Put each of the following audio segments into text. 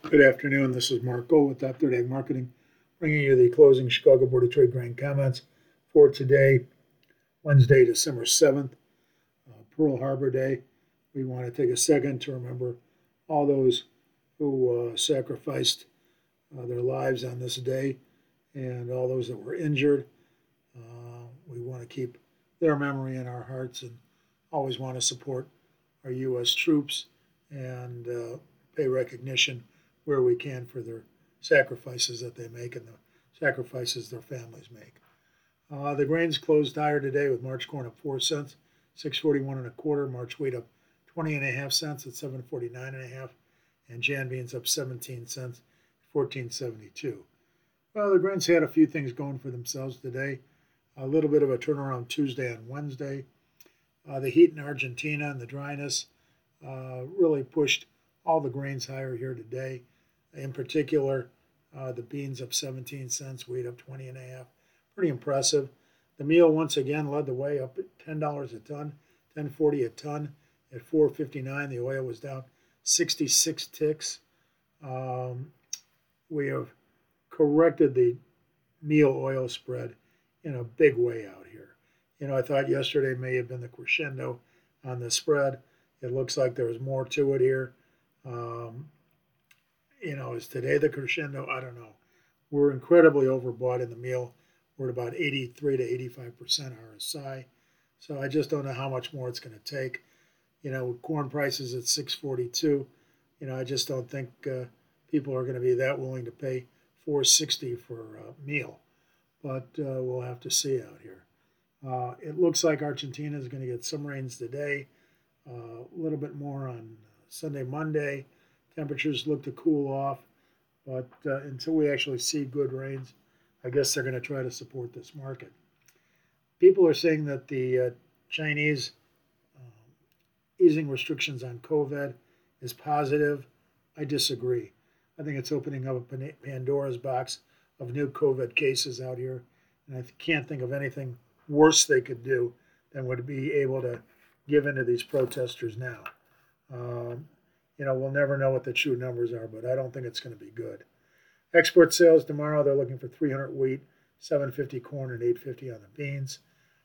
Good afternoon. This is Mark Gold with Top 30 Ag Marketing, bringing you the closing Chicago Board of Trade grain comments for today, Wednesday, December 7th, Pearl Harbor Day. We want to take a second to remember all those who sacrificed their lives on this day and all those that were injured. We want to keep their memory in our hearts and always want to support our U.S. troops and pay recognition where we can for their sacrifices that they make and the sacrifices their families make. The grains closed higher today with March corn up 4 cents, 641 and a quarter. March wheat up 20 and a half cents at 749 and a half, and Jan beans up 17 cents, 1472. Well, the grains had a few things going for themselves today. A little bit of a turnaround Tuesday and Wednesday. The heat in Argentina and the dryness really pushed all the grains higher here today. In particular, the beans up 17 cents, wheat up 20 and a half. Pretty impressive. The meal once again led the way up at $10 a ton, $10.40 a ton. At $4.59, the oil was down 66 ticks. We have corrected the meal oil spread in a big way out here. I thought yesterday may have been the crescendo on the spread. It looks like there was more to it here. Is today the crescendo? I don't know. We're incredibly overbought in the meal. We're at about 83 to 85% RSI. So I just don't know how much more it's going to take. With corn prices at 642, I just don't think people are going to be that willing to pay 460 for a meal. But we'll have to see out here. It looks like Argentina is going to get some rains today, a little bit more on Sunday, Monday. Temperatures look to cool off, but until we actually see good rains, I guess they're going to try to support this market. People are saying that the Chinese easing restrictions on COVID is positive. I disagree. I think it's opening up a Pandora's box of new COVID cases out here, and I can't think of anything worse they could do than would be able to give in to these protesters now. We'll never know what the true numbers are, but I don't think it's going to be good. Export sales tomorrow, they're looking for 300 wheat, 750 corn, and 850 on the beans.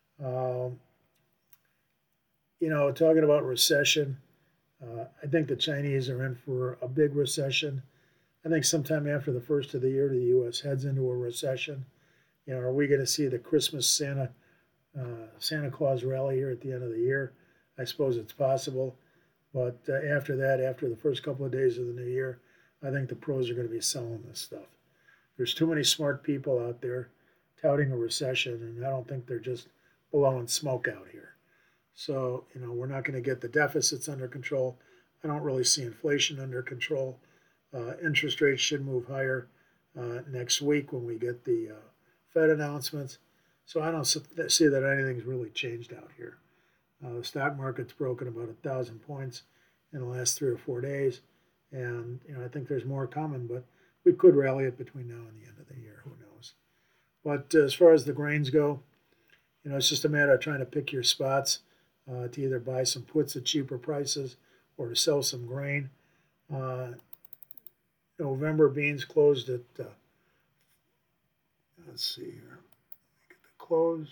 Talking about recession, I think the Chinese are in for a big recession. I think sometime after the first of the year, the U.S. heads into a recession. Are we going to see the Christmas Santa Claus rally here at the end of the year? I suppose it's possible. But after that, after the first couple of days of the new year, I think the pros are going to be selling this stuff. There's too many smart people out there touting a recession, and I don't think they're just blowing smoke out here. So, we're not going to get the deficits under control. I don't really see inflation under control. Interest rates should move higher next week when we get the Fed announcements. So I don't see that anything's really changed out here. The stock market's broken about 1,000 points in the last 3 or 4 days. And, I think there's more coming, but we could rally it between now and the end of the year. Who knows? But as far as the grains go, it's just a matter of trying to pick your spots to either buy some puts at cheaper prices or to sell some grain. November beans closed at, let's see here, get the close.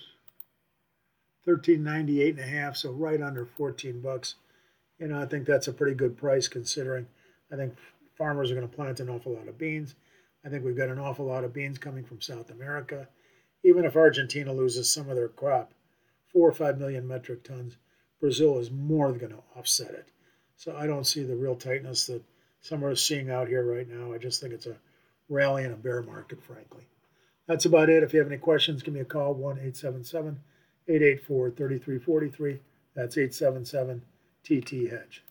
13.98 and a half, so right under $14. I think that's a pretty good price considering I think farmers are going to plant an awful lot of beans. I think we've got an awful lot of beans coming from South America. Even if Argentina loses some of their crop, 4 or 5 million metric tons, Brazil is more than going to offset it. So I don't see the real tightness that some are seeing out here right now. I just think it's a rally in a bear market, frankly. That's about it. If you have any questions, give me a call, 1-877-884-3343. That's 877-TT-HEDGE.